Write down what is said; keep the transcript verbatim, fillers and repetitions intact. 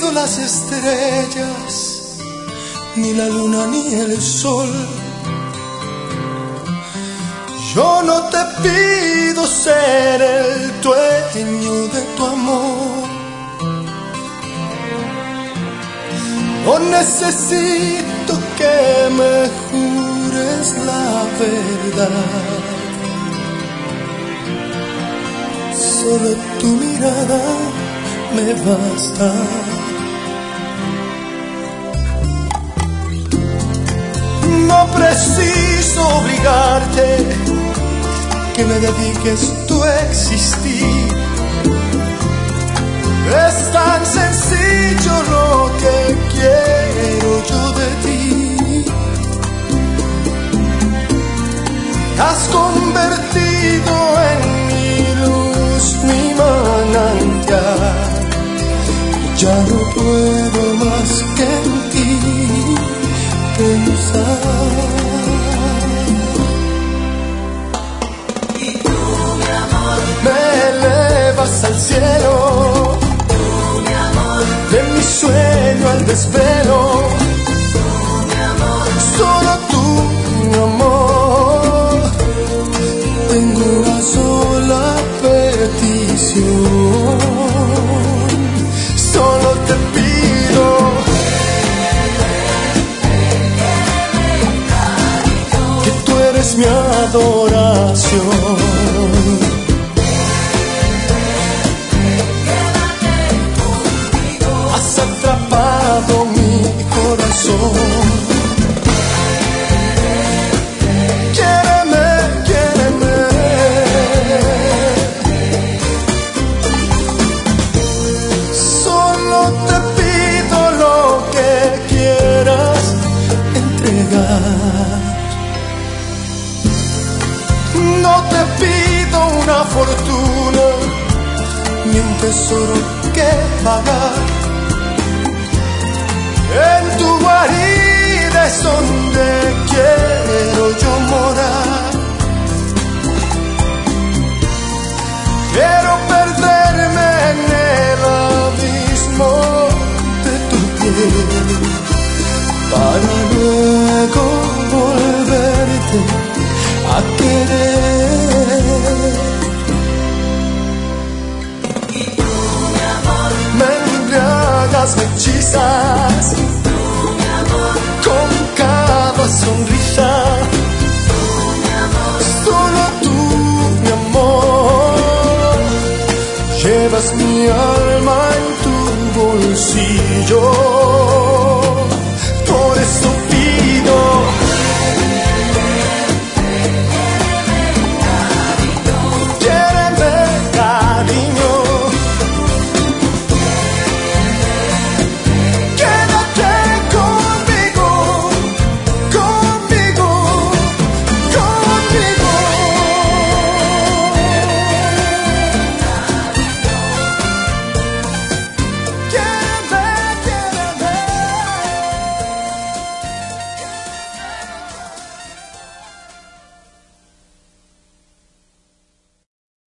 pido las estrellas, ni la luna ni el sol. Yo no te pido ser el dueño de tu amor. No necesito que me jures la verdad. Solo tu mirada me basta. No preciso obligarte que me dediques tu existir. Es tan sencillo lo que quiero yo de ti. Has convertido en mi luz, mi manantial. Ya no puedo más que en ti pensar. Y tú, mi amor, me elevas al cielo. De mi sueño al desvelo, tú, mi amor, solo tú, mi amor. Tengo una sola petición, solo te pido que tú eres mi adoración. Atrapado mi corazón. Quiéreme, quiéreme. Solo te pido lo que quieras entregar. No te pido una fortuna ni un tesoro que pagar. En tu guarida es donde quiero yo morar. Quiero perderme en el abismo de tu piel, para luego volverte a querer. y tú, mi amor, Me embriagas, me hechizas con cada sonrisa. tú, mi amor, Solo tú, mi amor, llevas mi alma en tu bolsillo.